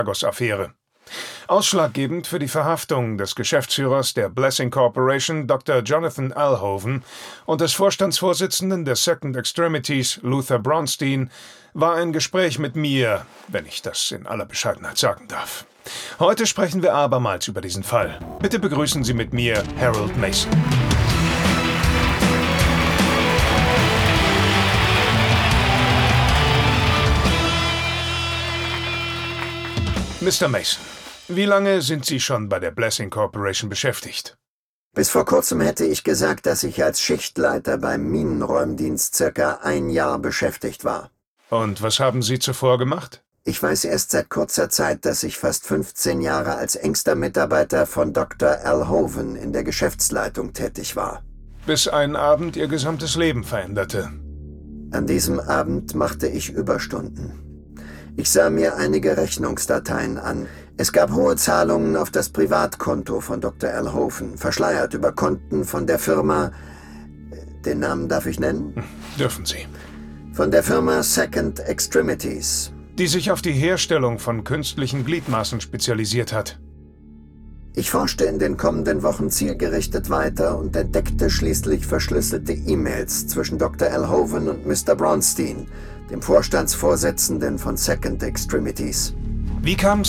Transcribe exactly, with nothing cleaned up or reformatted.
Galapagos-Affäre. Ausschlaggebend für die Verhaftung des Geschäftsführers der Blessing Corporation, Doktor Jonathan Alhoven, und des Vorstandsvorsitzenden der Second Extremities, Luther Bronstein, war ein Gespräch mit mir, wenn ich das in aller Bescheidenheit sagen darf. Heute sprechen wir abermals über diesen Fall. Bitte begrüßen Sie mit mir Harold Mason. Mister Mason, wie lange sind Sie schon bei der Blessing Corporation beschäftigt? Bis vor kurzem hätte ich gesagt, dass ich als Schichtleiter beim Minenräumdienst circa ein Jahr beschäftigt war. Und was haben Sie zuvor gemacht? Ich weiß erst seit kurzer Zeit, dass ich fast fünfzehn Jahre als engster Mitarbeiter von Doktor Alhoven in der Geschäftsleitung tätig war. Bis ein Abend Ihr gesamtes Leben veränderte. An diesem Abend machte ich Überstunden. Ich sah mir einige Rechnungsdateien an. Es gab hohe Zahlungen auf das Privatkonto von Doktor Alhoven, verschleiert über Konten von der Firma... Den Namen darf ich nennen? Hm, dürfen Sie. Von der Firma Second Extremities. Die sich auf die Herstellung von künstlichen Gliedmaßen spezialisiert hat. Ich forschte in den kommenden Wochen zielgerichtet weiter und entdeckte schließlich verschlüsselte E-Mails zwischen Doktor Alhoven und Mister Bronstein, dem Vorstandsvorsitzenden von Second Extremities. Wie kam es